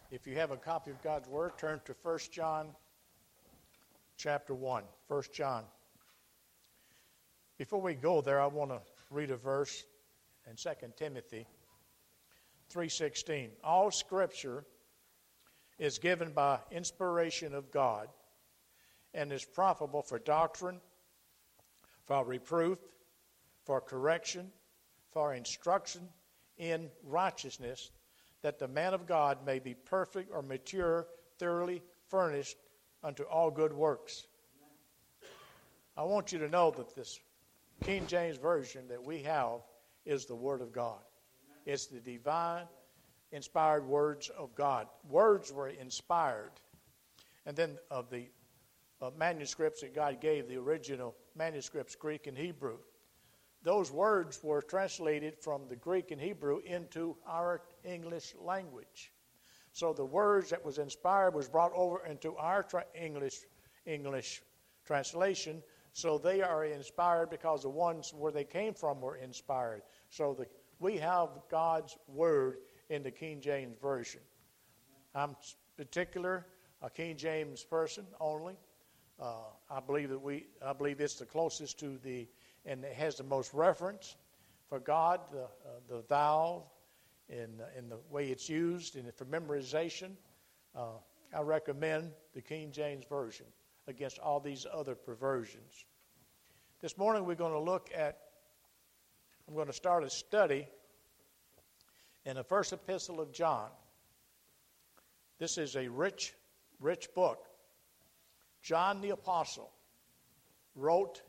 If you have a copy of God's Word, turn to 1 John chapter 1. 1 John. Before we go there, I want to read a verse in 2 Timothy 3:16. All Scripture is given by inspiration of God and is profitable for doctrine, for reproof, for correction, for instruction in righteousness, that the man of God may be perfect or mature, thoroughly furnished unto all good works. I want you to know that this King James Version that we have is the Word of God. It's the divine, inspired words of God. Words were inspired. And then of the manuscripts that God gave, the original manuscripts, Greek and Hebrew, those words were translated from the Greek and Hebrew into our English language. So the words that was inspired was brought over into our English translation. So they are inspired because the ones where they came from were inspired. So we have God's Word in the King James Version. I'm particular a King James person only. I believe it's the closest to and it has the most reference for God, the thou, in the way it's used, and for memorization. I recommend the King James Version against all these other perversions. This morning I'm going to start a study in the first epistle of John. This is a rich book. John the Apostle wrote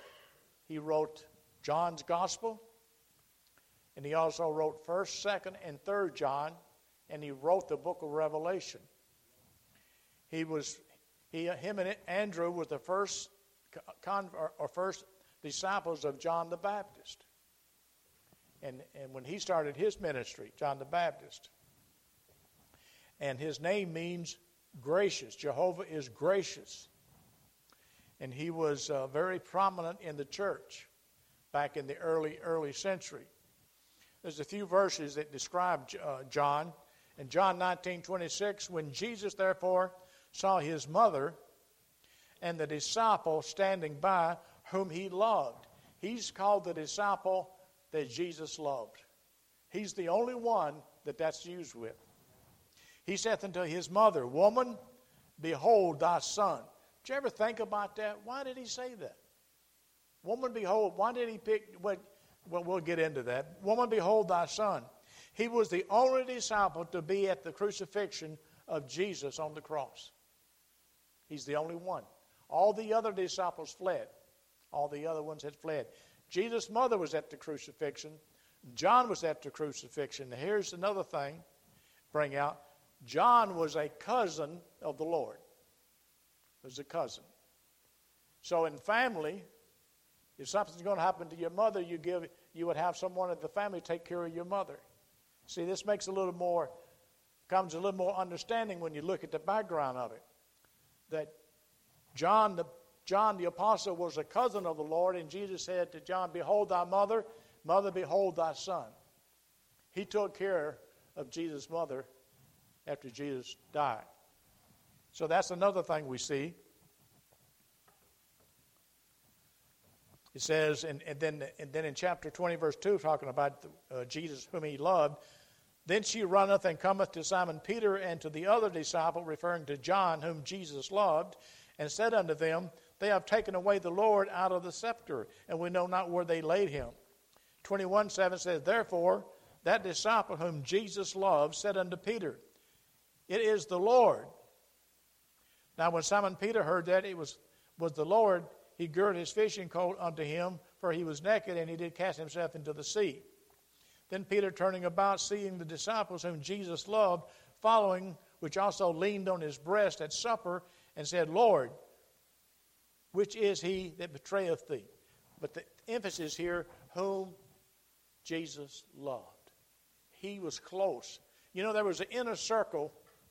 John's Gospel, and he also wrote 1st, 2nd, and 3rd John, and he wrote the book of Revelation. Him and Andrew were the first disciples of John the Baptist. And when he started his ministry, John the Baptist, and his name means gracious. Jehovah is gracious. And he was very prominent in the church back in the early century. There's a few verses that describe John. In John 19:26, when Jesus therefore saw his mother and the disciple standing by whom he loved. He's called the disciple that Jesus loved. He's the only one that's used with. He saith unto his mother, Woman, behold thy son. Did you ever think about that? Why did he say that? Woman, behold, why did he pick, well, we'll get into that. Woman, behold thy son. He was the only disciple to be at the crucifixion of Jesus on the cross. He's the only one. All the other disciples fled. All the other ones had fled. Jesus' mother was at the crucifixion. John was at the crucifixion. Here's another thing, bring out. John was a cousin of the Lord. Was a cousin. So in family, if something's going to happen to your mother, you would have someone in the family take care of your mother. See, this comes a little more understanding when you look at the background of it. That John the Apostle was a cousin of the Lord, and Jesus said to John, Behold thy mother, mother, behold thy son. He took care of Jesus' mother after Jesus died. So that's another thing we see. It says, and then in chapter 20, verse 2, talking about Jesus whom he loved, then she runneth and cometh to Simon Peter and to the other disciple, referring to John whom Jesus loved, and said unto them, They have taken away the Lord out of the sepulchre, and we know not where they laid him. 21:7 says, Therefore that disciple whom Jesus loved said unto Peter, It is the Lord. Now when Simon Peter heard that it was the Lord, he girded his fishing coat unto him, for he was naked, and he did cast himself into the sea. Then Peter, turning about, seeing the disciples whom Jesus loved, following, which also leaned on his breast at supper, and said, Lord, which is he that betrayeth thee? But the emphasis here, whom Jesus loved. He was close. You know, there was an inner circle.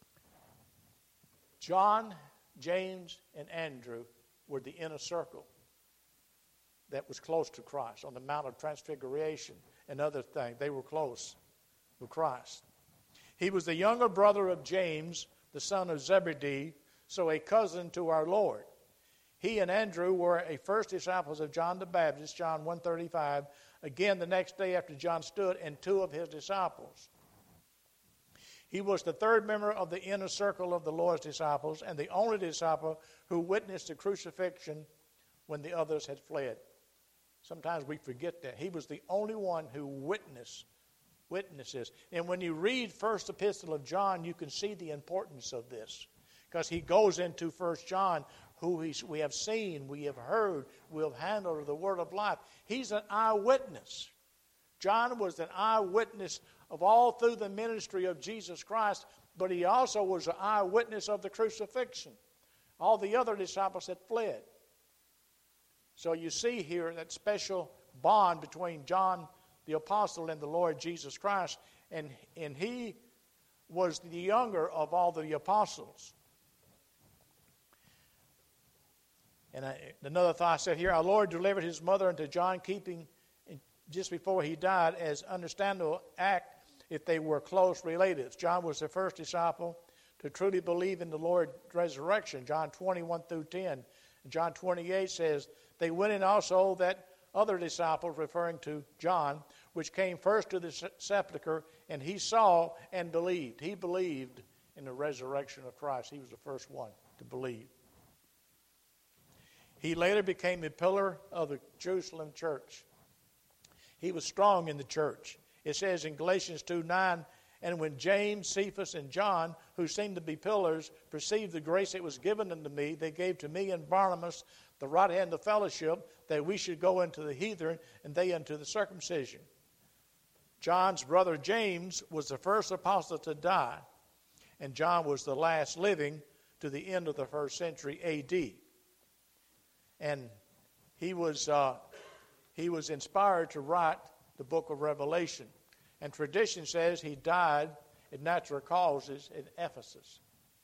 John, James, and Andrew were the inner circle that was close to Christ on the Mount of Transfiguration and other things. They were close with Christ. He was the younger brother of James, the son of Zebedee, so a cousin to our Lord. He and Andrew were a first disciples of John the Baptist, John 1:35. Again, the next day after John stood, and two of his disciples. He was the third member of the inner circle of the Lord's disciples and the only disciple who witnessed the crucifixion when the others had fled. Sometimes we forget that. He was the only one who witnesses. And when you read First Epistle of John, you can see the importance of this. Because he goes into 1 John, who we have seen, we have heard, we have handled the word of life. He's an eyewitness. John was an eyewitness of all through the ministry of Jesus Christ, but he also was an eyewitness of the crucifixion. All the other disciples had fled. So you see here that special bond between John the apostle and the Lord Jesus Christ, and he was the younger of all the apostles. And another thought I said here, our Lord delivered his mother unto John, keeping just before he died as understandable act if they were close relatives. John was the first disciple to truly believe in the Lord's resurrection, John 21-10. John 28 says, they went in also that other disciples, referring to John, which came first to the sepulchre, and he saw and believed. He believed in the resurrection of Christ. He was the first one to believe. He later became a pillar of the Jerusalem church. He was strong in the church. It says in Galatians 2:9, and when James, Cephas, and John, who seemed to be pillars, perceived the grace that was given unto me, they gave to me and Barnabas the right hand of fellowship, that we should go into the heathen, and they unto the circumcision. John's brother James was the first apostle to die, and John was the last living to the end of the first century A.D. And he was inspired to write the book of Revelation. And tradition says he died in natural causes in Ephesus.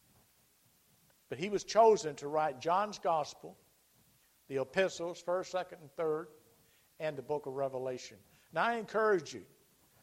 But he was chosen to write John's Gospel, the epistles, 1st, 2nd, and 3rd, and the book of Revelation. Now I encourage you,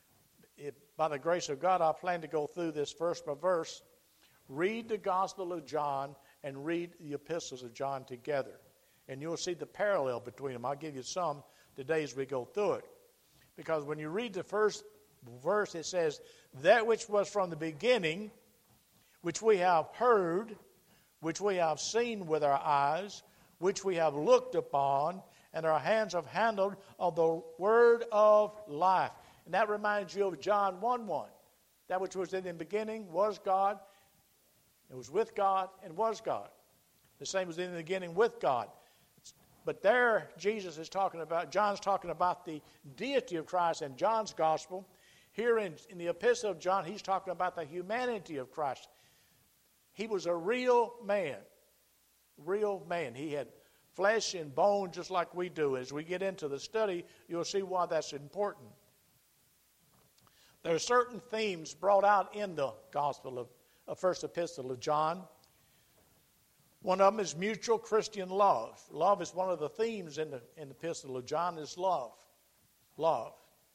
by the grace of God, I plan to go through this verse by verse. Read the Gospel of John and read the epistles of John together. And you'll see the parallel between them. I'll give you some today as we go through it. Because when you read the first verse, it says, that which was from the beginning, which we have heard, which we have seen with our eyes, which we have looked upon, and our hands have handled of the word of life. And that reminds you of John 1:1. That which was in the beginning was God. It was with God and was God. The same was in the beginning with God. But there, Jesus is talking about, John's talking about the deity of Christ in John's gospel. Here in the epistle of John, he's talking about the humanity of Christ. He was a real man. Real man. He had flesh and bone just like we do. As we get into the study, you'll see why that's important. There are certain themes brought out in the gospel of first epistle of John. One of them is mutual Christian love. Love is one of the themes in the epistle of John is love. Love.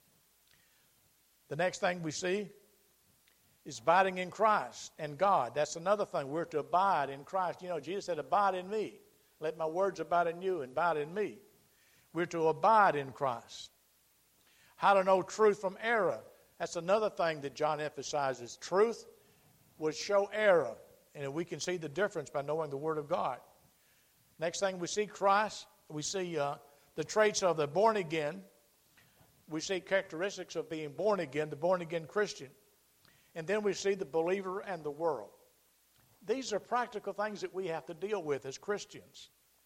The next thing we see is abiding in Christ and God. That's another thing. We're to abide in Christ. You know, Jesus said, abide in me. Let my words abide in you and abide in me. We're to abide in Christ. How to know truth from error. That's another thing that John emphasizes. Truth would show error. And we can see the difference by knowing the Word of God. Next thing we see Christ. We see the traits of the born again. We see characteristics of being born again, the born again Christian. And then we see the believer and the world. These are practical things that we have to deal with as Christians.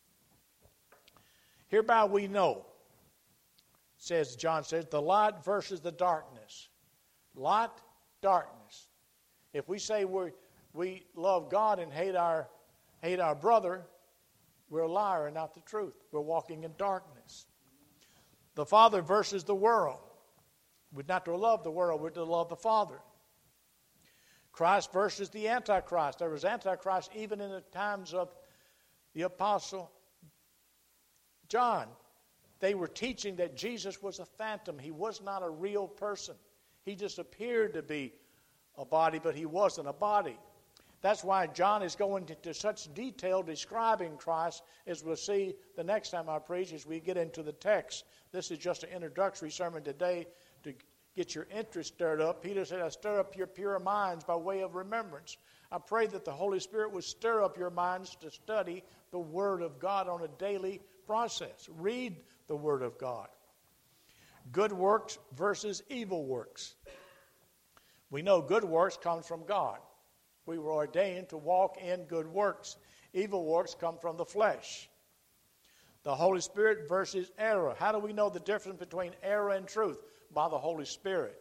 Hereby we know, John says, the light versus the darkness. Light, darkness. If we say we love God and hate our brother, we're a liar and not the truth. We're walking in darkness. The Father versus the world. We're not to love the world, we're to love the Father. Christ versus the Antichrist. There was Antichrist even in the times of the Apostle John. They were teaching that Jesus was a phantom. He was not a real person. He just appeared to be a body, but he wasn't a body. That's why John is going into such detail describing Christ, as we'll see the next time I preach as we get into the text. This is just an introductory sermon today to get your interest stirred up. Peter said, I stir up your pure minds by way of remembrance. I pray that the Holy Spirit would stir up your minds to study the Word of God on a daily process. Read the Word of God. Good works versus evil works. We know good works come from God. We were ordained to walk in good works. Evil works come from the flesh. The Holy Spirit versus error. How do we know the difference between error and truth? By the Holy Spirit.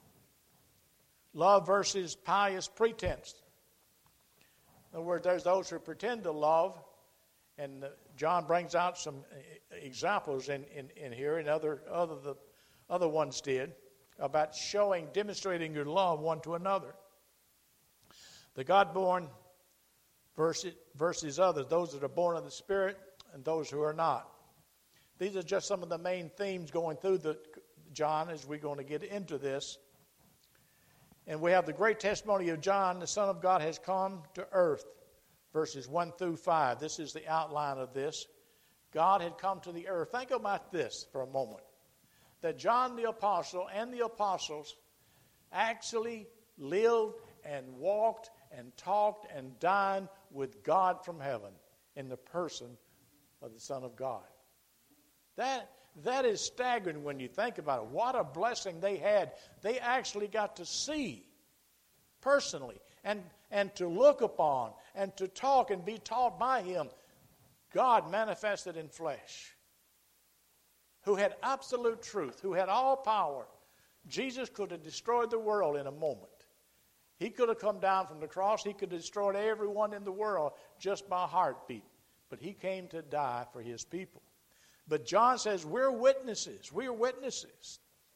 Love versus pious pretense. In other words, there's those who pretend to love, and John brings out some examples in here, and other ones did, about demonstrating your love one to another. The God-born versus others, those that are born of the Spirit and those who are not. These are just some of the main themes going through John as we're going to get into this. And we have the great testimony of John, the Son of God has come to earth, verses 1 through 5. This is the outline of this. God had come to the earth. Think about this for a moment. That John the Apostle and the apostles actually lived and walked and talked and dined with God from heaven in the person of the Son of God. That is staggering when you think about it. What a blessing they had. They actually got to see personally and to look upon and to talk and be taught by Him. God manifested in flesh, who had absolute truth, who had all power. Jesus could have destroyed the world in a moment. He could have come down from the cross. He could have destroyed everyone in the world just by a heartbeat. But He came to die for His people. But John says we're witnesses. We're witnesses.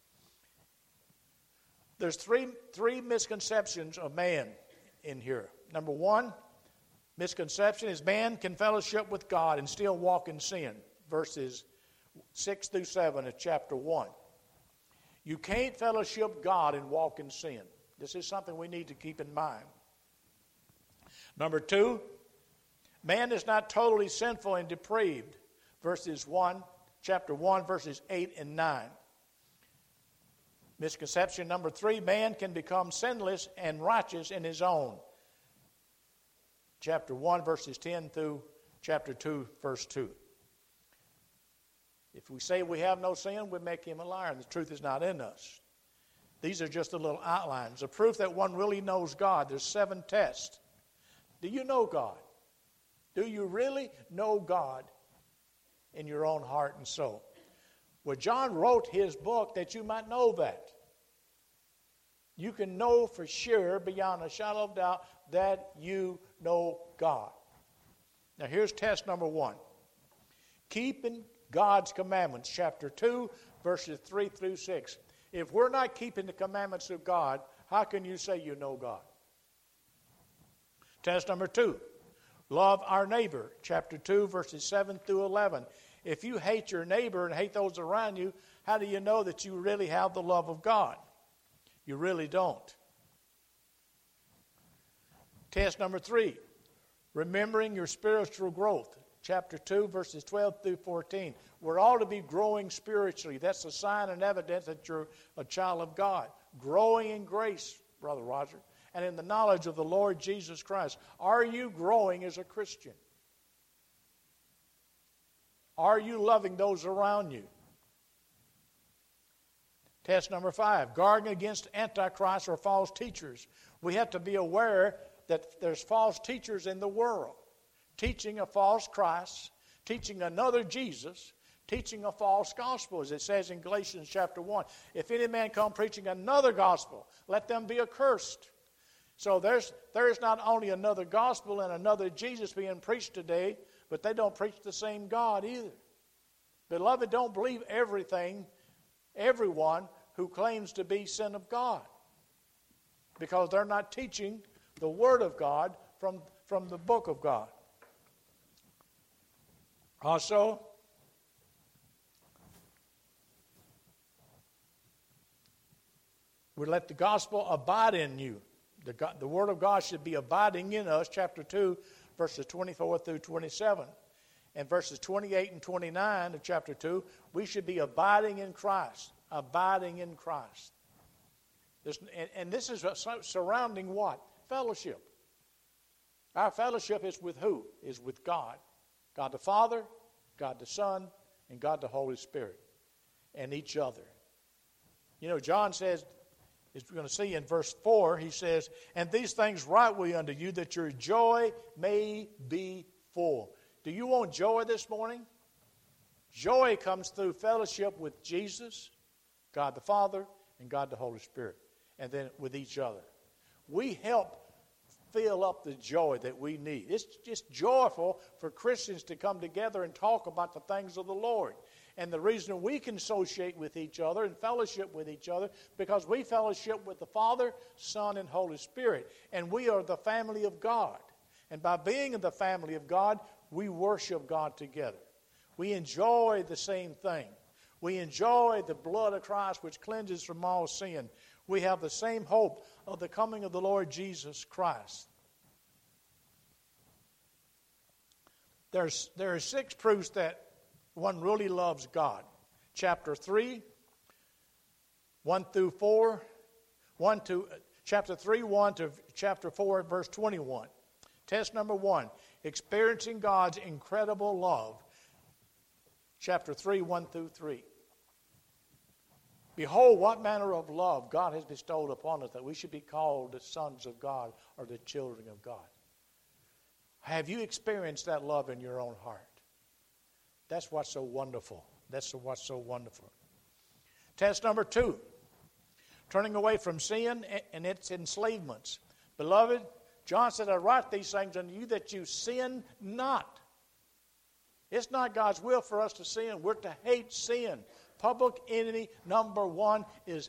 There's three misconceptions of man in here. Number one, misconception is man can fellowship with God and still walk in sin. Verses 6 through 7 of chapter 1. You can't fellowship God and walk in sin. This is something we need to keep in mind. Number two, man is not totally sinful and depraved. Chapter 1, verses 8 and 9. Misconception number 3, man can become sinless and righteous in his own. Chapter 1, verses 10 through chapter 2, verse 2. If we say we have no sin, we make him a liar, and the truth is not in us. These are just the little outlines. The proof that one really knows God. There's 7 tests. Do you know God? Do you really know God in your own heart and soul? Well, John wrote his book that you might know that. You can know for sure, beyond a shadow of doubt, that you know God. Now, here's test number 1. Keeping God's commandments, chapter 2, verses 3 through 6. If we're not keeping the commandments of God, how can you say you know God? Test number 2. Love our neighbor, chapter 2, verses 7 through 11. If you hate your neighbor and hate those around you, how do you know that you really have the love of God? You really don't. Test number 3. Remembering your spiritual growth, chapter 2, verses 12 through 14. We're all to be growing spiritually. That's a sign and evidence that you're a child of God. Growing in grace, Brother Roger, and in the knowledge of the Lord Jesus Christ. Are you growing as a Christian? Are you loving those around you? Test number 5, guarding against antichrist or false teachers. We have to be aware that there's false teachers in the world, teaching a false Christ, teaching another Jesus, teaching a false gospel, as it says in Galatians chapter 1. If any man come preaching another gospel, let them be accursed. So there is not only another gospel and another Jesus being preached today, but they don't preach the same God either. Beloved, don't believe everyone who claims to be son of God, because they're not teaching the Word of God from the book of God. Also, we let the gospel abide in you. The Word of God should be abiding in us, chapter 2, verses 24 through 27. And verses 28 and 29 of chapter 2, we should be abiding in Christ. Abiding in Christ. And this is surrounding what? Fellowship. Our fellowship is with who? Is with God. God the Father, God the Son, and God the Holy Spirit. And each other. You know, John says, as we're going to see in verse 4, he says, "And these things write we unto you, that your joy may be full." Do you want joy this morning? Joy comes through fellowship with Jesus, God the Father, and God the Holy Spirit, and then with each other. We help fill up the joy that we need. It's just joyful for Christians to come together and talk about the things of the Lord. And the reason we can associate with each other and fellowship with each other, because we fellowship with the Father, Son, and Holy Spirit. And we are the family of God. And by being in the family of God, we worship God together. We enjoy the same thing. We enjoy the blood of Christ, which cleanses from all sin. We have the same hope of the coming of the Lord Jesus Christ. There are 6 proofs that one really loves God. Chapter 3, 1 through 4, chapter 3, 1 to chapter 4, verse 21. Test number 1, experiencing God's incredible love. Chapter 3, 1 through 3. Behold, what manner of love God has bestowed upon us, that we should be called the sons of God or the children of God. Have you experienced that love in your own heart? That's what's so wonderful. That's what's so wonderful. Test number 2, turning away from sin and its enslavements. Beloved, John said, "I write these things unto you that you sin not." It's not God's will for us to sin. We're to hate sin. Public enemy number 1 is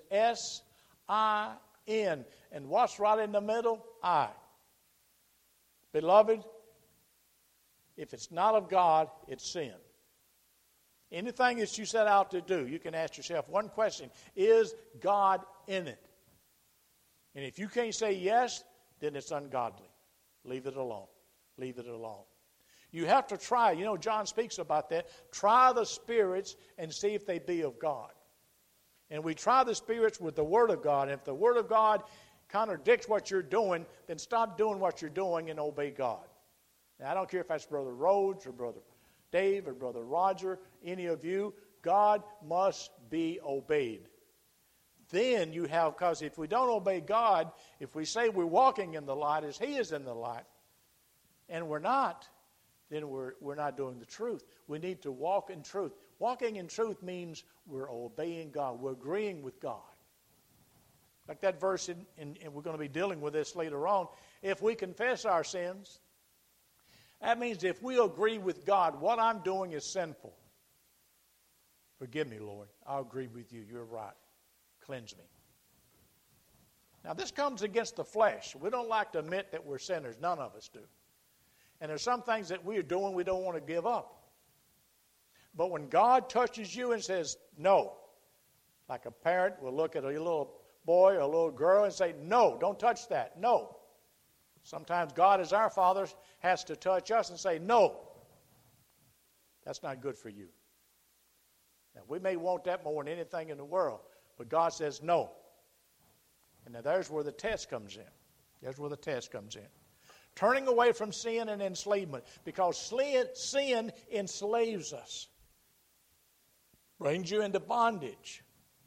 S-I-N. And what's right in the middle? I. Beloved, if it's not of God, it's sin. Anything that you set out to do, you can ask yourself one question: is God in it? And if you can't say yes, then it's ungodly. Leave it alone. Leave it alone. You have to try. You know, John speaks about that. Try the spirits and see if they be of God. And we try the spirits with the Word of God. And if the Word of God contradicts what you're doing, then stop doing what you're doing and obey God. Now, I don't care if that's Brother Rhodes or Brother Dave or Brother Roger, any of you. God must be obeyed. Then you have, because if we don't obey God, if we say we're walking in the light as He is in the light, and we're not, then we're not doing the truth. We need to walk in truth. Walking in truth means we're obeying God. We're agreeing with God. Like that verse, and we're going to be dealing with this later on. If we confess our sins, that means if we agree with God, what I'm doing is sinful. Forgive me, Lord. I'll agree with you. You're right. Cleanse me. Now, this comes against the flesh. We don't like to admit that we're sinners. None of us do. And there's some things that we are doing we don't want to give up. But when God touches you and says, no, like a parent will look at a little boy or a little girl and say, no, don't touch that, no. Sometimes God, as our Father, has to touch us and say, no, that's not good for you. Now, we may want that more than anything in the world, but God says no. And now there's where the test comes in. There's where the test comes in. Turning away from sin and enslavement, because sin enslaves us, brings you into bondage.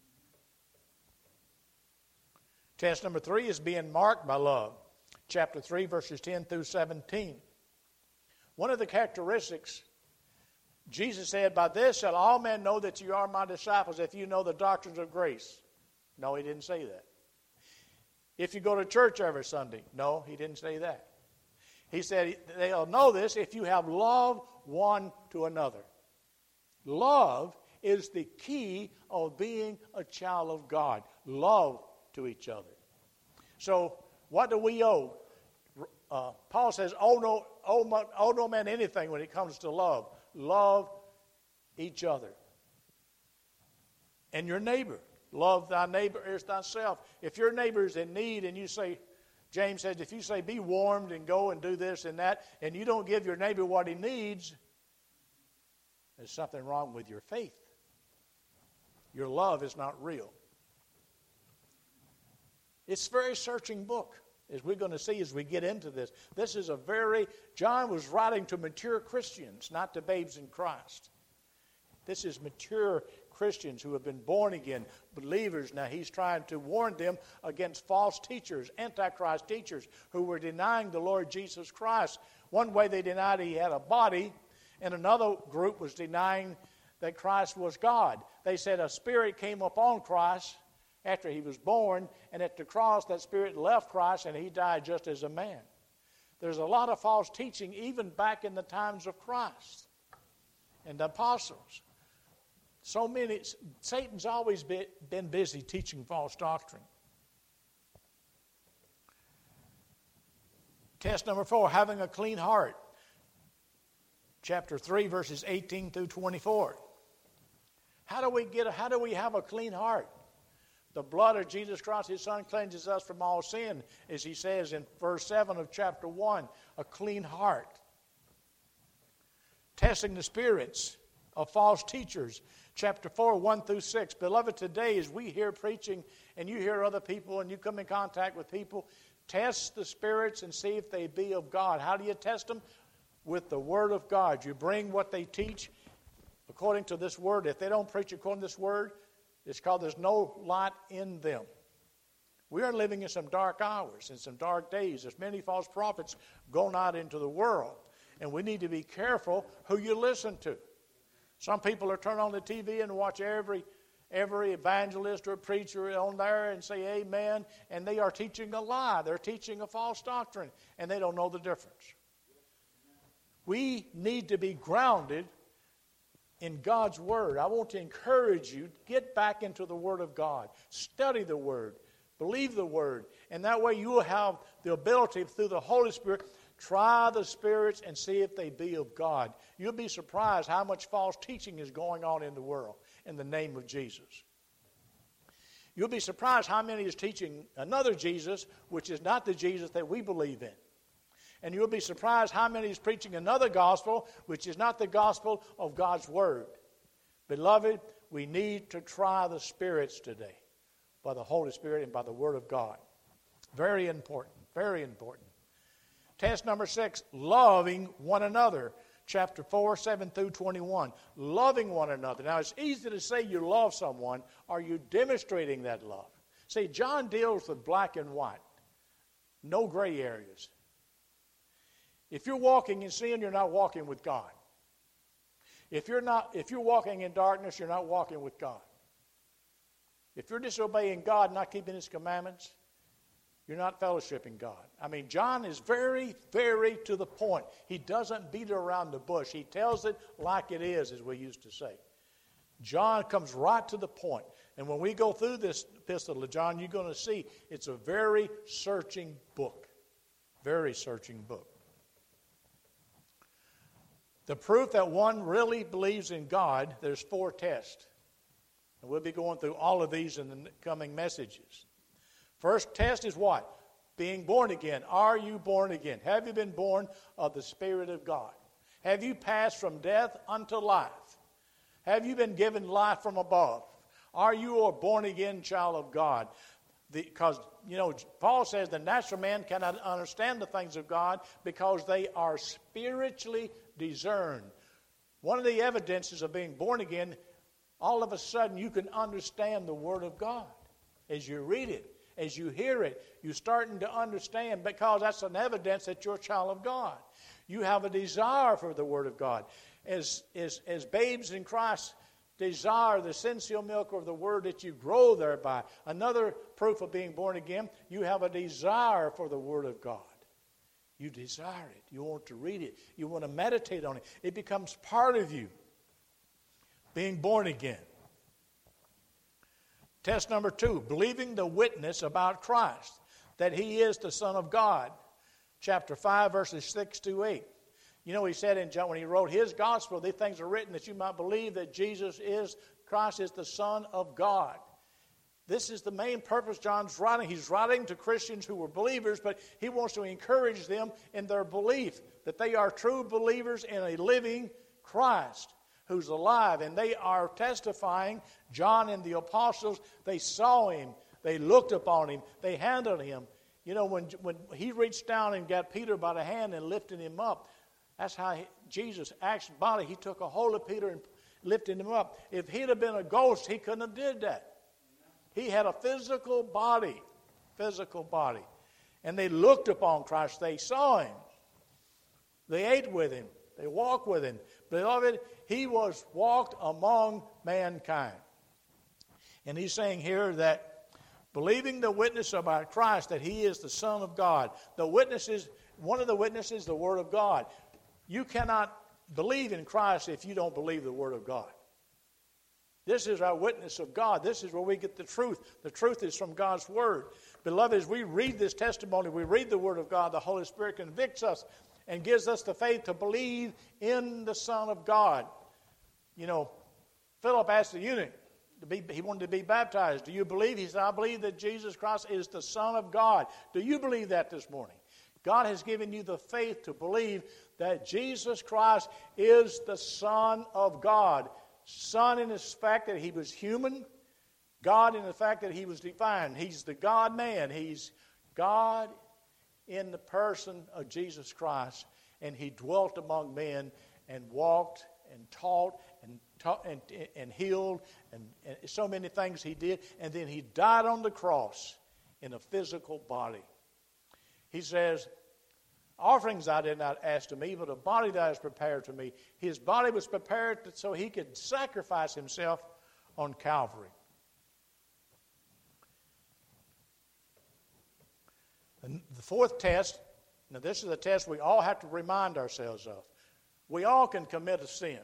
Test number 3 is being marked by love. Chapter 3, verses 10 through 17. One of the characteristics, Jesus said, by this shall all men know that you are my disciples, if you know the doctrines of grace. No, He didn't say that. If you go to church every Sunday. No, He didn't say that. He said, they'll know this if you have love one to another. Love is the key of being a child of God. Love to each other. So, what do we owe? Paul says, owe no man anything when it comes to love. Love each other. And your neighbor. Love thy neighbor as thyself. If your neighbor is in need and you say, James says, if you say, be warmed and go and do this and that, and you don't give your neighbor what he needs, there's something wrong with your faith. Your love is not real. It's a very searching book, as we're going to see as we get into this. This is John was writing to mature Christians, not to babes in Christ. This is mature Christians who have been born again, believers. Now he's trying to warn them against false teachers, antichrist teachers, who were denying the Lord Jesus Christ. One way they denied he had a body, and another group was denying that Christ was God. They said a spirit came upon Christ after he was born, and at the cross that spirit left Christ and he died just as a man. There's a lot of false teaching even back in the times of Christ and the apostles. Satan's always been busy teaching false doctrine. Test number 4, having a clean heart. Chapter 3, verses 18 through 24. How do we have a clean heart? The blood of Jesus Christ, his Son, cleanses us from all sin, as he says in verse 7 of chapter 1, a clean heart. Testing the spirits of false teachers, chapter 4, 1 through 6. Beloved, today as we hear preaching and you hear other people and you come in contact with people, test the spirits and see if they be of God. How do you test them? With the Word of God. You bring what they teach according to this Word. If they don't preach according to this Word, it's called there's no light in them. We are living in some dark hours, in some dark days. There's many false prophets going out into the world. And we need to be careful who you listen to. Some people are turn on the TV and watch every evangelist or preacher on there and say amen, and they are teaching a lie. They're teaching a false doctrine, and they don't know the difference. We need to be grounded in God's Word. I want to encourage you, get back into the Word of God. Study the Word. Believe the Word. And that way you will have the ability through the Holy Spirit, try the spirits and see if they be of God. You'll be surprised how much false teaching is going on in the world in the name of Jesus. You'll be surprised how many is teaching another Jesus, which is not the Jesus that we believe in. And you'll be surprised how many is preaching another gospel, which is not the gospel of God's Word. Beloved, we need to try the spirits today by the Holy Spirit and by the Word of God. Very important, very important. Test number 6, loving one another. Chapter 4, 7 through 21. Loving one another. Now, it's easy to say you love someone. Are you demonstrating that love? See, John deals with black and white. No gray areas. If you're walking in sin, you're not walking with God. If you're walking in darkness, you're not walking with God. If you're disobeying God, not keeping His commandments, you're not fellowshipping God. I mean, John is very, very to the point. He doesn't beat around the bush. He tells it like it is, as we used to say. John comes right to the point. And when we go through this epistle of John, you're going to see it's a very searching book. Very searching book. The proof that one really believes in God, there's 4 tests. And we'll be going through all of these in the coming messages. First test is what? Being born again. Are you born again? Have you been born of the Spirit of God? Have you passed from death unto life? Have you been given life from above? Are you a born again child of God? Because, Paul says the natural man cannot understand the things of God because they are spiritually discerned. One of the evidences of being born again, all of a sudden you can understand the Word of God. As you read it, as you hear it, you're starting to understand because that's an evidence that you're a child of God. You have a desire for the Word of God. As babes in Christ desire the sincere milk of the Word that you grow thereby. Another proof of being born again, you have a desire for the Word of God. You desire it. You want to read it. You want to meditate on it. It becomes part of you. Being born again. Test number 2, believing the witness about Christ, that He is the Son of God. Chapter 5, verses 6 to 8. He said in John, when He wrote His gospel, these things are written that you might believe that Christ is the Son of God. This is the main purpose John's writing. He's writing to Christians who were believers, but he wants to encourage them in their belief that they are true believers in a living Christ who's alive. And they are testifying, John and the apostles, they saw him, they looked upon him, they handled him. You know, when he reached down and got Peter by the hand and lifted him up, that's how Jesus acted body. He took a hold of Peter and lifted him up. If he'd have been a ghost, he couldn't have did that. He had a physical body. And they looked upon Christ. They saw him. They ate with him. They walked with him. Beloved, he was walked among mankind. And he's saying here that believing the witness about Christ, that he is the Son of God. One of the witnesses, the Word of God. You cannot believe in Christ if you don't believe the Word of God. This is our witness of God. This is where we get the truth. The truth is from God's Word. Beloved, as we read this testimony, we read the Word of God, the Holy Spirit convicts us and gives us the faith to believe in the Son of God. You know, Philip asked the eunuch, he wanted to be baptized. Do you believe? He said, I believe that Jesus Christ is the Son of God. Do you believe that this morning? God has given you the faith to believe that Jesus Christ is the Son of God. Son in the fact that he was human, God in the fact that he was divine. He's the God-man. He's God in the person of Jesus Christ. And he dwelt among men and walked and taught and healed and so many things he did. And then he died on the cross in a physical body. He says, offerings I did not ask to me, but a body that is prepared to me. His body was prepared so he could sacrifice himself on Calvary. And the fourth test, now this is a test we all have to remind ourselves of. We all can commit a sin.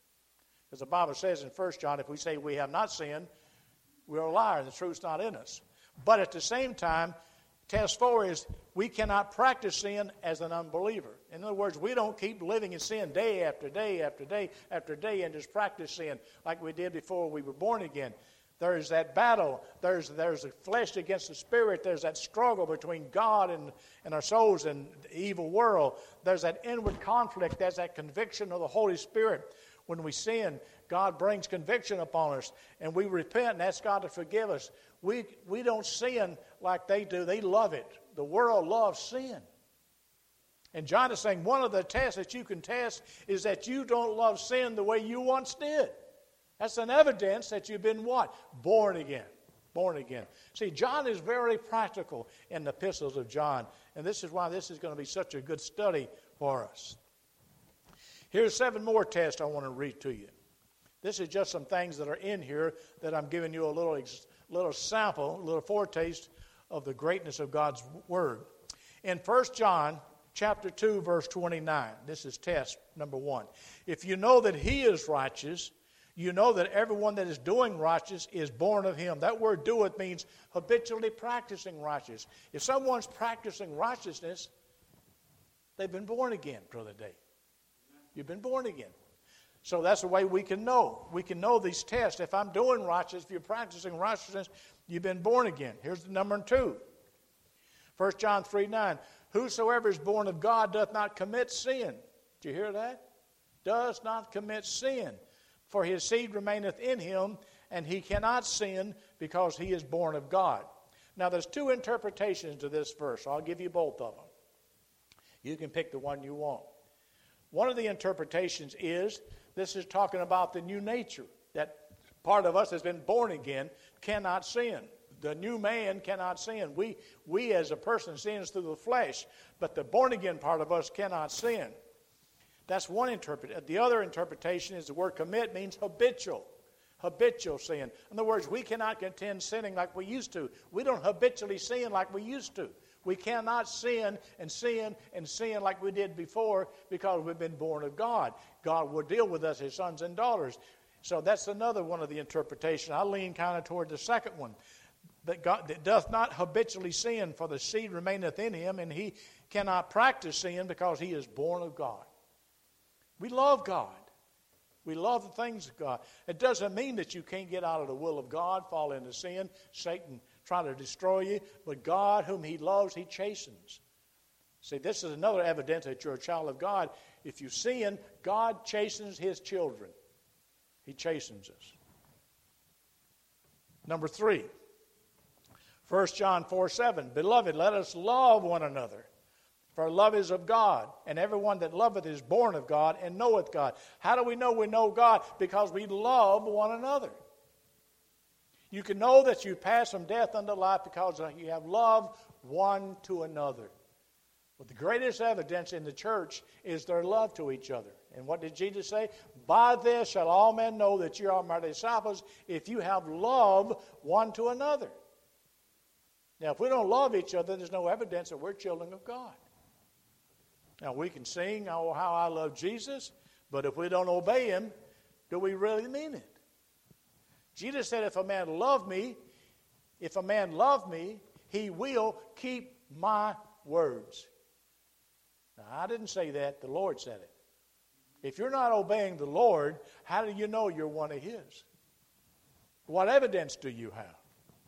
As the Bible says in 1 John, if we say we have not sinned, we're a liar and the truth's not in us. But at the same time, test 4 is we cannot practice sin as an unbeliever. In other words, we don't keep living in sin day after day after day after day and just practice sin like we did before we were born again. There's that battle. There's the flesh against the spirit. There's that struggle between God and our souls and the evil world. There's that inward conflict. There's that conviction of the Holy Spirit. When we sin, God brings conviction upon us, and we repent and ask God to forgive us. We don't sin like they do. They love it. The world loves sin. And John is saying one of the tests that you can test is that you don't love sin the way you once did. That's an evidence that you've been what? Born again. Born again. See, John is very practical in the epistles of John, and this is why this is going to be such a good study for us. Here's 7 more tests I want to read to you. This is just some things that are in here that I'm giving you a little sample, a little foretaste of the greatness of God's Word. In 1 John chapter 2, verse 29, this is test number 1. If you know that he is righteous, you know that everyone that is doing righteous is born of him. That word doeth means habitually practicing righteousness. If someone's practicing righteousness, they've been born again, Brother Dave. You've been born again. So that's the way we can know. We can know these tests. If I'm doing righteousness, if you're practicing righteousness, you've been born again. Here's the number 2. 1 John 3:9. Whosoever is born of God doth not commit sin. Did you hear that? Does not commit sin. For his seed remaineth in him, and he cannot sin because he is born of God. Now there's 2 interpretations to this verse. I'll give you both of them. You can pick the one you want. One of the interpretations is this is talking about the new nature. That part of us has been born again cannot sin. The new man cannot sin. We as a person sins through the flesh, but the born again part of us cannot sin. That's one interpretation. The other interpretation is the word commit means habitual. Habitual sin. In other words, we cannot continue sinning like we used to. We don't habitually sin like we used to. We cannot sin and sin and sin like we did before because we've been born of God. God will deal with us as sons and daughters. So that's another one of the interpretations. I lean kind of toward the second one. That God that doth not habitually sin, for the seed remaineth in him, and he cannot practice sin because he is born of God. We love God. We love the things of God. It doesn't mean that you can't get out of the will of God, fall into sin, Satan trying to destroy you. But God, whom he loves, he chastens. See, this is another evidence that you're a child of God. If you sin, God chastens his children. He chastens us. Number 3, 1 John 4:7. Beloved, let us love one another. For love is of God, and everyone that loveth is born of God and knoweth God. How do we know God? Because we love one another. You can know that you pass from death unto life because you have love one to another. But the greatest evidence in the church is their love to each other. And what did Jesus say? By this shall all men know that you are my disciples, if you have love one to another. Now, if we don't love each other, there's no evidence that we're children of God. Now, we can sing, oh, how I love Jesus, but if we don't obey him, do we really mean it? Jesus said, if a man love me, he will keep my words. Now, I didn't say that. The Lord said it. If you're not obeying the Lord, how do you know you're one of his? What evidence do you have?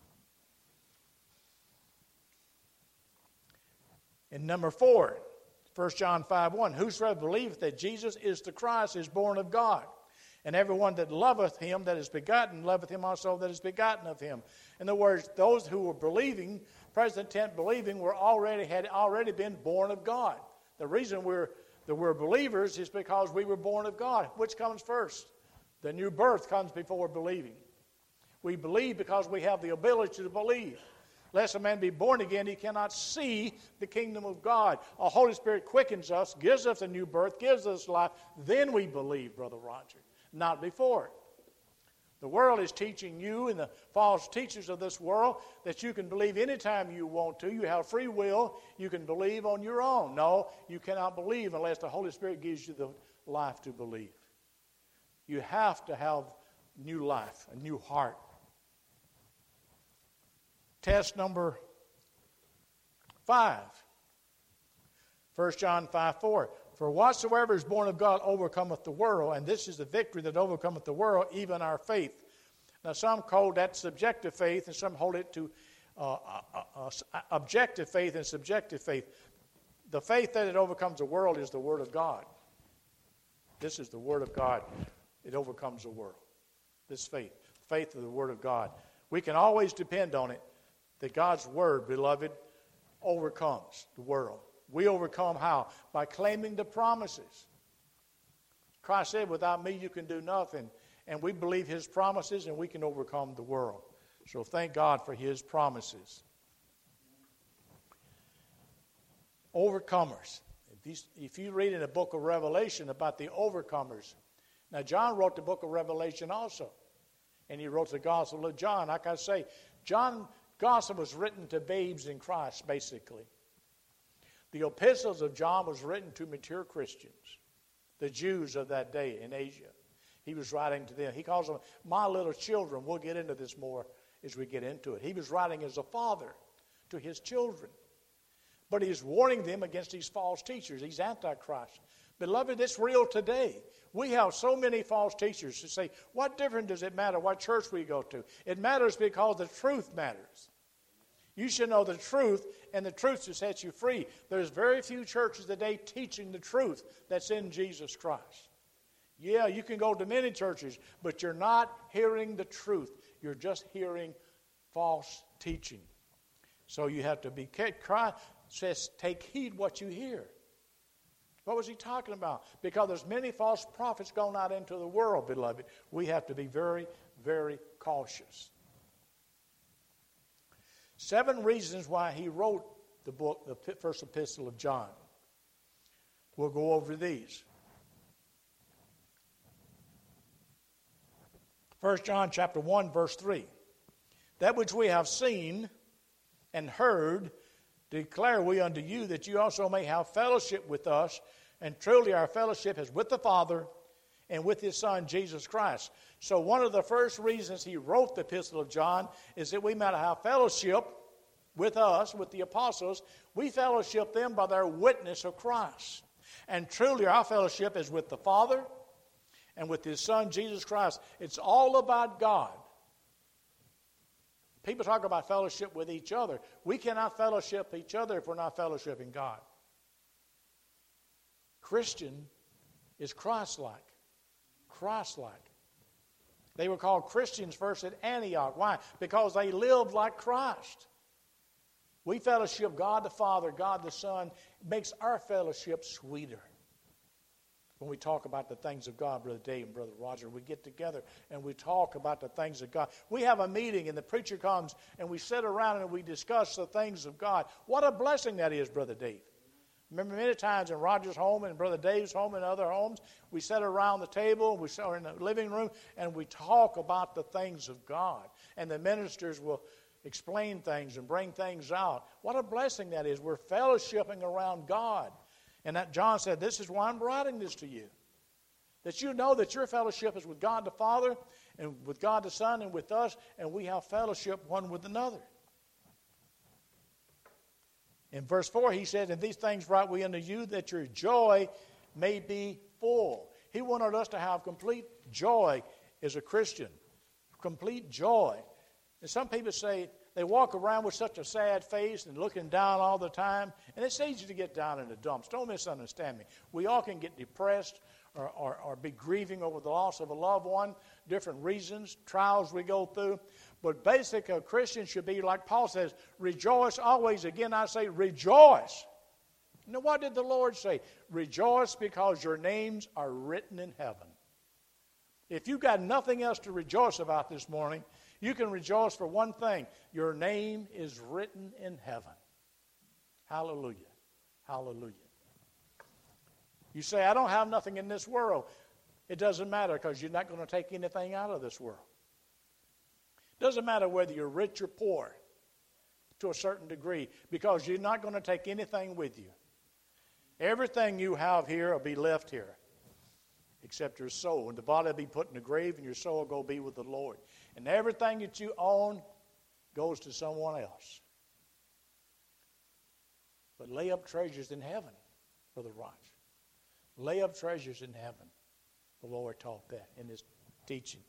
And number 4, 1 John 5:1, whosoever believeth that Jesus is the Christ is born of God. And everyone that loveth him that is begotten, loveth him also that is begotten of him. In other words, those who were believing, present tense believing, had already been born of God. The reason we're believers is because we were born of God. Which comes first? The new birth comes before believing. We believe because we have the ability to believe. Lest a man be born again, he cannot see the kingdom of God. The Holy Spirit quickens us, gives us a new birth, gives us life. Then we believe, Brother Roger, not before. The world is teaching you and the false teachers of this world that you can believe anytime you want to. You have free will. You can believe on your own. No, you cannot believe unless the Holy Spirit gives you the life to believe. You have to have new life, a new heart. Test number 5. 1 John 5:4. For whatsoever is born of God overcometh the world, and this is the victory that overcometh the world, even our faith. Now some call that subjective faith, and some hold it to objective faith and subjective faith. The faith that it overcomes the world is the Word of God. This is the Word of God. It overcomes the world. This faith of the Word of God. We can always depend on it. That God's Word, beloved, overcomes the world. We overcome how? By claiming the promises. Christ said, without me you can do nothing. And we believe his promises and we can overcome the world. So thank God for his promises. Overcomers. If you read in the book of Revelation about the overcomers. Now John wrote the book of Revelation also. And he wrote the Gospel of John. Like I say, John's Gospel was written to babes in Christ, basically. The epistles of John was written to mature Christians, the Jews of that day in Asia. He was writing to them. He calls them my little children. We'll get into this more as we get into it. He was writing as a father to his children. But he's warning them against these false teachers, these antichrists. Beloved, it's real today. We have so many false teachers who say, what difference does it matter what church we go to? It matters because the truth matters. You should know the truth, and the truth should set you free. There's very few churches today teaching the truth that's in Jesus Christ. Yeah, you can go to many churches, but you're not hearing the truth. You're just hearing false teaching. So you have to be careful. Christ says, take heed what you hear. What was he talking about? Because there's many false prophets going out into the world, beloved. We have to be very, very cautious. 7 reasons why he wrote the book, the first epistle of John. We'll go over these. 1 John chapter 1, verse 3. That which we have seen and heard declare we unto you, that you also may have fellowship with us. And truly our fellowship is with the Father and with his Son, Jesus Christ. So one of the first reasons he wrote the epistle of John is that we might have fellowship with us, with the apostles. We fellowship them by their witness of Christ. And truly our fellowship is with the Father and with His Son, Jesus Christ. It's all about God. People talk about fellowship with each other. We cannot fellowship each other if we're not fellowshipping God. Christian is Christ-like. Christ-like. They were called Christians first at Antioch. Why? Because they lived like Christ. We fellowship God the Father, God the Son. It makes our fellowship sweeter. When we talk about the things of God, Brother Dave and Brother Roger, we get together and we talk about the things of God. We have a meeting and the preacher comes and we sit around and we discuss the things of God. What a blessing that is, Brother Dave. Remember many times in Roger's home and Brother Dave's home and other homes, we sit around the table, or in the living room, and we talk about the things of God. And the ministers will explain things and bring things out. What a blessing that is. We're fellowshipping around God. And that John said, this is why I'm writing this to you. That you know that your fellowship is with God the Father and with God the Son and with us, and we have fellowship one with another. In verse 4, he said, and these things write we unto you, that your joy may be full. He wanted us to have complete joy as a Christian. Complete joy. And some people say they walk around with such a sad face and looking down all the time. And it's easy to get down in the dumps. Don't misunderstand me. We all can get depressed or be grieving over the loss of a loved one. Different reasons, trials we go through. But basically, a Christian should be, like Paul says, rejoice always. Again, I say rejoice. Now, what did the Lord say? Rejoice because your names are written in heaven. If you've got nothing else to rejoice about this morning, you can rejoice for one thing. Your name is written in heaven. Hallelujah. Hallelujah. You say, I don't have nothing in this world. It doesn't matter because you're not going to take anything out of this world. It doesn't matter whether you're rich or poor to a certain degree because you're not going to take anything with you. Everything you have here will be left here except your soul. And the body will be put in the grave and your soul will go be with the Lord. And everything that you own goes to someone else. But lay up treasures in heaven, Brother Raj. Lay up treasures in heaven. The Lord taught that in His teaching.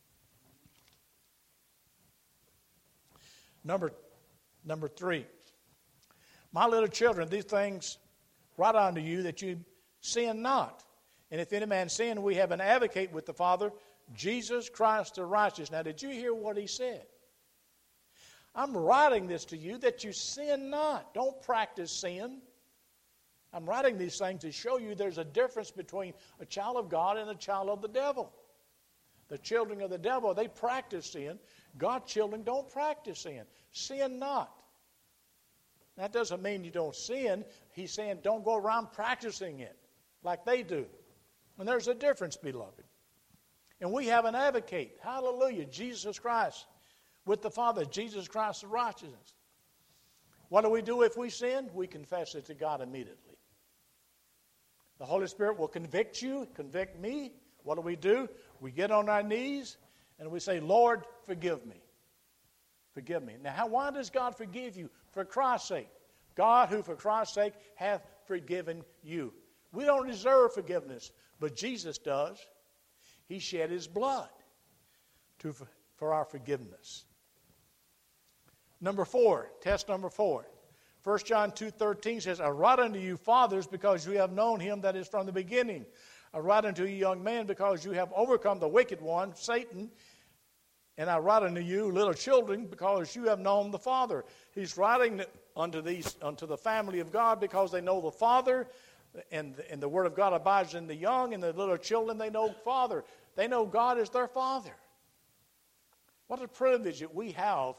Number 3. My little children, these things write unto you that you sin not. And if any man sin, we have an advocate with the Father, Jesus Christ the righteous. Now, did you hear what he said? I'm writing this to you that you sin not. Don't practice sin. I'm writing these things to show you there's a difference between a child of God and a child of the devil. The children of the devil, they practice sin. God's children don't practice sin. Sin not. That doesn't mean you don't sin. He's saying don't go around practicing it like they do. And there's a difference, beloved. And we have an advocate. Hallelujah. Jesus Christ with the Father. Jesus Christ the righteousness. What do we do if we sin? We confess it to God immediately. The Holy Spirit will convict you, convict me. What do? We get on our knees and we say, Lord, forgive me. Forgive me. Now, why does God forgive you? For Christ's sake. God who for Christ's sake hath forgiven you. We don't deserve forgiveness, but Jesus does. He shed His blood for our forgiveness. Test number 4. 1 John 2:13 says, I write unto you, fathers, because you have known Him that is from the beginning. I write unto you, young men, because you have overcome the wicked one, Satan. And I write unto you, little children, because you have known the Father. He's writing unto the family of God because they know the Father, and the Word of God abides in the young, and the little children, they know Father. They know God is their Father. What a privilege that we have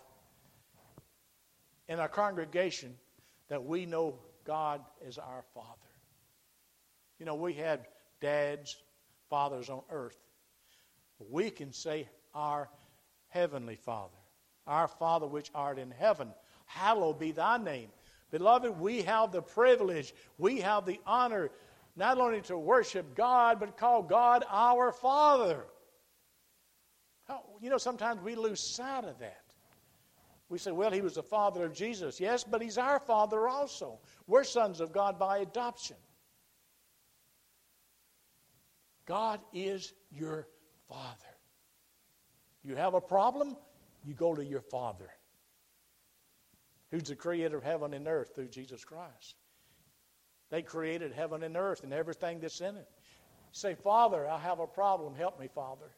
in our congregation that we know God as our Father. You know, we had dads, fathers on earth. But we can say our Heavenly Father, our Father which art in heaven, hallowed be thy name. Beloved, we have the privilege, we have the honor, not only to worship God, but call God our Father. You know, sometimes we lose sight of that. We say, well, He was the father of Jesus. Yes, but He's our Father also. We're sons of God by adoption. God is your Father. You have a problem, you go to your Father, who's the creator of heaven and earth through Jesus Christ. They created heaven and earth and everything that's in it. Say, Father, I have a problem. Help me, Father.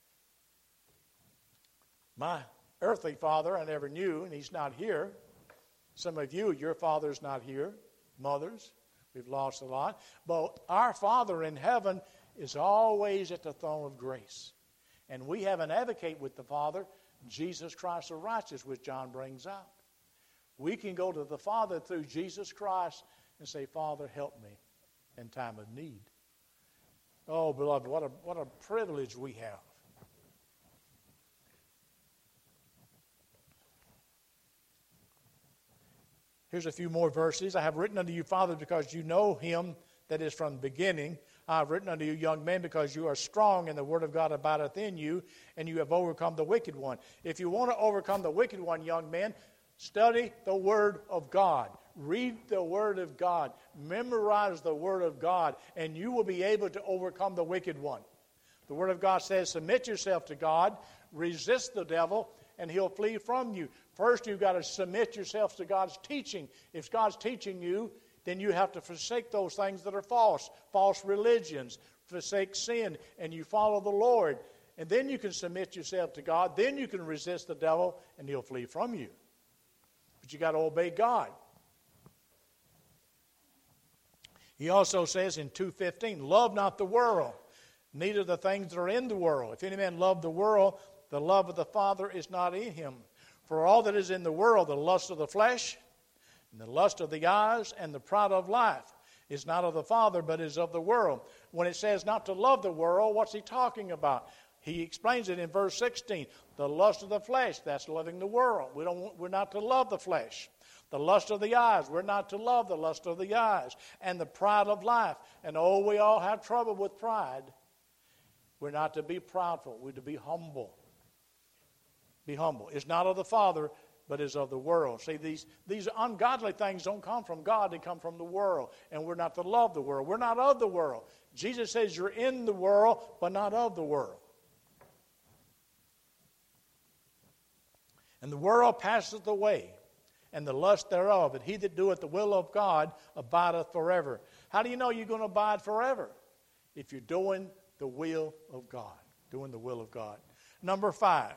My earthly father I never knew, and he's not here. Some of you, your father's not here. Mothers, we've lost a lot. But our Father in heaven is always at the throne of grace. And we have an advocate with the Father, Jesus Christ the righteous, which John brings out. We can go to the Father through Jesus Christ and say, Father, help me in time of need. Oh, beloved, what a privilege we have. Here's a few more verses. I have written unto you, Father, because you know him that is from the beginning. I have written unto you, young men, because you are strong, and the word of God abideth in you, and you have overcome the wicked one. If you want to overcome the wicked one, young men, study the Word of God. Read the Word of God. Memorize the Word of God, and you will be able to overcome the wicked one. The Word of God says, submit yourself to God, resist the devil, and he'll flee from you. First, you've got to submit yourself to God's teaching. If God's teaching you, then you have to forsake those things that are false religions, forsake sin, and you follow the Lord. And then you can submit yourself to God. Then you can resist the devil, and he'll flee from you. But you got to obey God. He also says in 2:15, love not the world, neither the things that are in the world. If any man love the world, the love of the Father is not in him. For all that is in the world, the lust of the flesh, and the lust of the eyes, and the pride of life, is not of the Father, but is of the world. When it says not to love the world, what's he talking about? He explains it in verse 16. The lust of the flesh, that's loving the world. We're not to love the flesh. The lust of the eyes, we're not to love the lust of the eyes. And the pride of life. And we all have trouble with pride. We're not to be proudful. We're to be humble. Be humble. It's not of the Father, but is of the world. See, these ungodly things don't come from God. They come from the world. And we're not to love the world. We're not of the world. Jesus says you're in the world, but not of the world. And the world passeth away, and the lust thereof, and he that doeth the will of God abideth forever. How do you know you're going to abide forever? If you're doing the will of God. Doing the will of God. Number 5.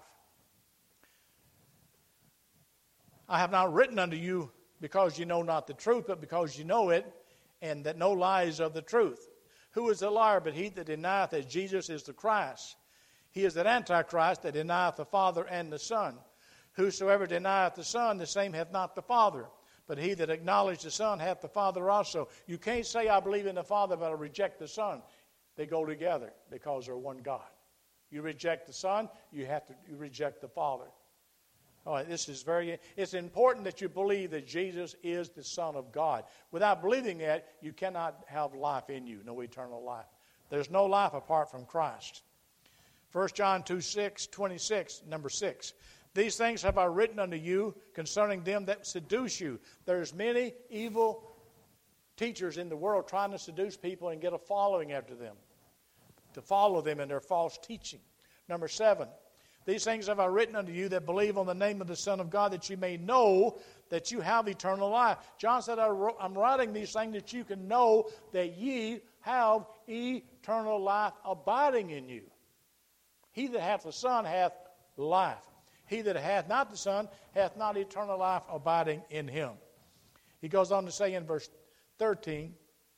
I have not written unto you because you know not the truth, but because you know it, and that no lie is of the truth. Who is a liar but he that denieth that Jesus is the Christ? He is that Antichrist that denieth the Father and the Son. Whosoever denieth the Son, the same hath not the Father. But he that acknowledgeth the Son hath the Father also. You can't say, I believe in the Father, but I reject the Son. They go together because they're one God. You reject the Son, you reject the Father. All right, it's important that you believe that Jesus is the Son of God. Without believing that, you cannot have life in you, no eternal life. There's no life apart from Christ. 1 John 2:26, number 6. These things have I written unto you concerning them that seduce you. There's many evil teachers in the world trying to seduce people and get a following after them, to follow them in their false teaching. Number 7. These things have I written unto you that believe on the name of the Son of God, that you may know that you have eternal life. John said, I'm writing these things that you can know that ye have eternal life abiding in you. He that hath the Son hath life. He that hath not the Son hath not eternal life abiding in him. He goes on to say in verse 13,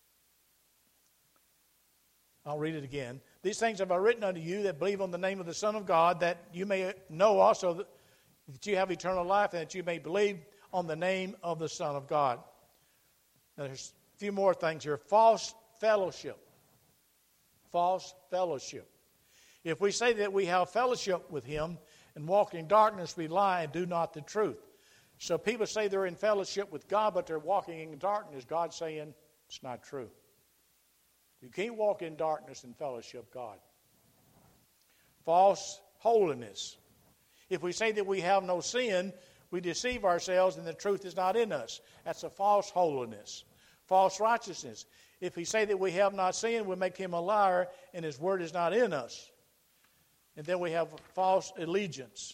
I'll read it again. These things have I written unto you that believe on the name of the Son of God, that you may know also that you have eternal life, and that you may believe on the name of the Son of God. Now, there's a few more things here. False fellowship. False fellowship. If we say that we have fellowship with him and walk in darkness, we lie and do not the truth. So people say they're in fellowship with God, but they're walking in darkness. God's saying it's not true. You can't walk in darkness and fellowship God. False holiness. If we say that we have no sin, we deceive ourselves and the truth is not in us. That's a false holiness. false righteousness. If we say that we have not sinned, we make him a liar, and his word is not in us. And then we have false allegiance.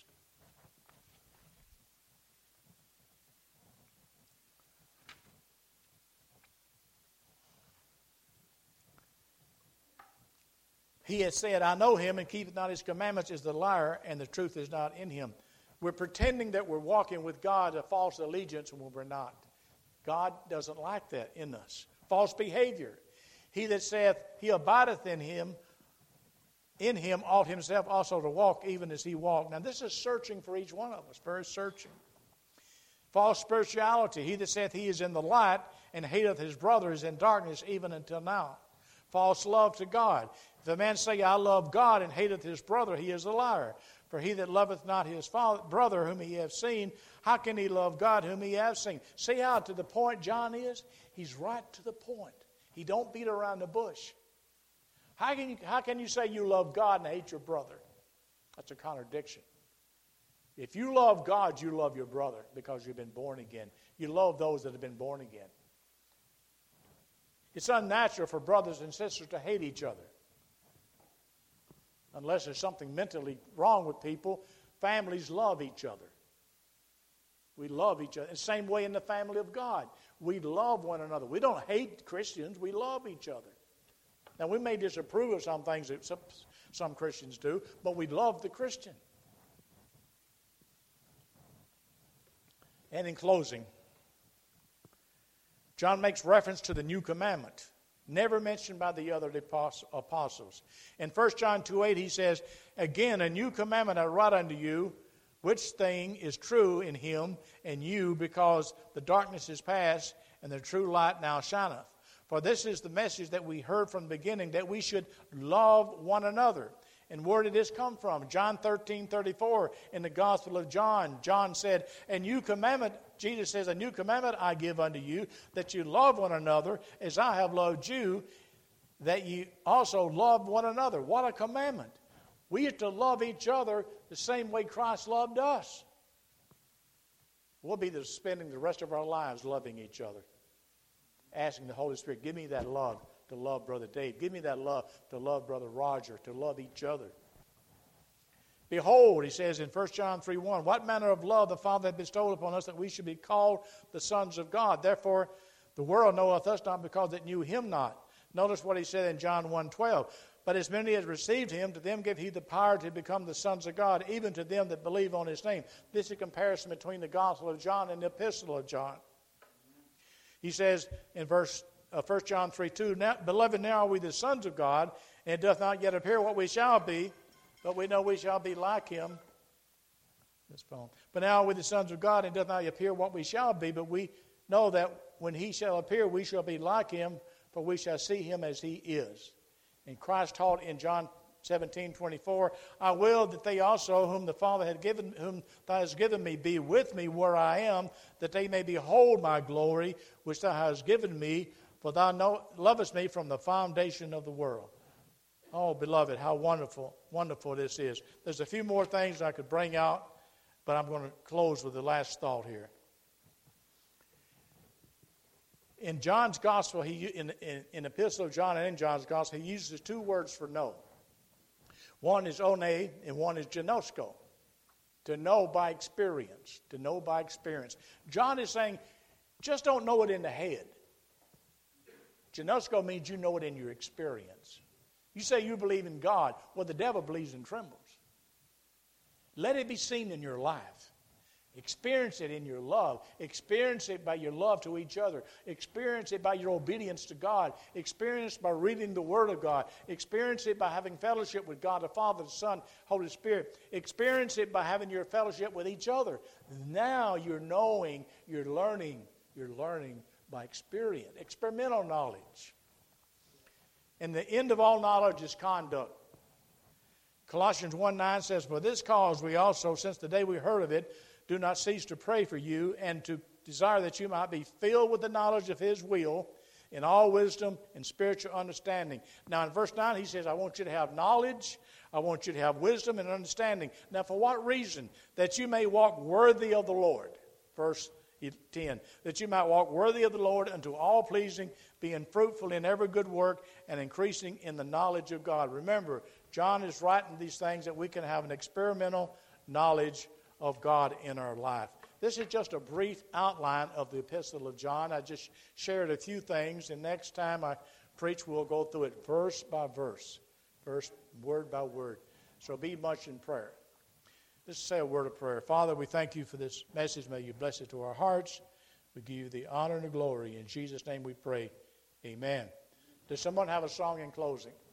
He has said, I know him, and keepeth not his commandments, is the liar, and the truth is not in him. We're pretending that we're walking with God, a false allegiance, when we're not. God doesn't like that in us. False behavior. He that saith he abideth in him ought himself also to walk even as he walked. Now this is searching for each one of us, very searching. False spirituality. He that saith he is in the light and hateth his brother is in darkness even until now. False love to God. If a man say, I love God, and hateth his brother, he is a liar. For he that loveth not his brother whom he hath seen, how can he love God whom he hath seen? See how to the point John is? He's right to the point. He don't beat around the bush. How can you say you love God and hate your brother? That's a contradiction. If you love God, you love your brother because you've been born again. You love those that have been born again. It's unnatural for brothers and sisters to hate each other. Unless there's something mentally wrong with people, families love each other. We love each other. The same way in the family of God. We love one another. We don't hate Christians. We love each other. Now, we may disapprove of some things that some Christians do, but we love the Christian. And in closing, John makes reference to the new commandment, never mentioned by the other apostles. In 1 John 2:8, he says, again, a new commandment I write unto you, which thing is true in him and you, because the darkness is past, and the true light now shineth. For this is the message that we heard from the beginning, that we should love one another. And where did this come from? John 13:34 in the Gospel of John. John said, a new commandment, Jesus says, a new commandment I give unto you, that you love one another as I have loved you, that you also love one another. What a commandment. We are to love each other the same way Christ loved us. We'll be spending the rest of our lives loving each other. Asking the Holy Spirit, give me that love to love Brother Dave. Give me that love to love Brother Roger, to love each other. Behold, he says in 1 John 3:1, what manner of love the Father hath bestowed upon us, that we should be called the sons of God. Therefore, the world knoweth us not because it knew him not. Notice what he said in John 1:12. But as many as received him, to them gave he the power to become the sons of God, even to them that believe on his name. This is a comparison between the Gospel of John and the Epistle of John. He says in 1 John 3:2, beloved, now are we the sons of God, and it doth not yet appear what we shall be, but we know we shall be like him. This poem. But now are we the sons of God, and it doth not yet appear what we shall be, but we know that when he shall appear, we shall be like him, for we shall see him as he is. And Christ taught in John 17:24, I will that they also, whom the Father had given, whom thou hast given me, be with me where I am, that they may behold my glory, which thou hast given me, for thou lovest me from the foundation of the world. Oh, beloved, how wonderful this is. There's a few more things I could bring out, but I'm going to close with the last thought here. In John's Gospel, in the Epistle of John and in John's Gospel, he uses two words for know. One is one and one is ginosko. To know by experience. To know by experience. John is saying, just don't know it in the head. Ginosko means you know it in your experience. You say you believe in God. Well, the devil believes and trembles. Let it be seen in your life. Experience it in your love. Experience it by your love to each other. Experience it by your obedience to God. Experience it by reading the Word of God. Experience it by having fellowship with God, the Father, the Son, Holy Spirit. Experience it by having your fellowship with each other. Now you're knowing, you're learning by experience, experimental knowledge. And the end of all knowledge is conduct. Colossians 1:9 says, for this cause we also, since the day we heard of it, do not cease to pray for you and to desire that you might be filled with the knowledge of his will in all wisdom and spiritual understanding. Now in verse 9 he says, I want you to have knowledge, I want you to have wisdom and understanding. Now for what reason? That you may walk worthy of the Lord. Verse 10, that you might walk worthy of the Lord unto all pleasing, being fruitful in every good work and increasing in the knowledge of God. Remember, John is writing these things that we can have an experimental knowledge of God in our life. This is just a brief outline of the Epistle of John. I just shared a few things, and next time I preach, we'll go through it verse by verse, word by word. So be much in prayer. Let's say a word of prayer. Father, we thank you for this message. May you bless it to our hearts. We give you the honor and the glory. In Jesus' name we pray. Amen. Does someone have a song in closing?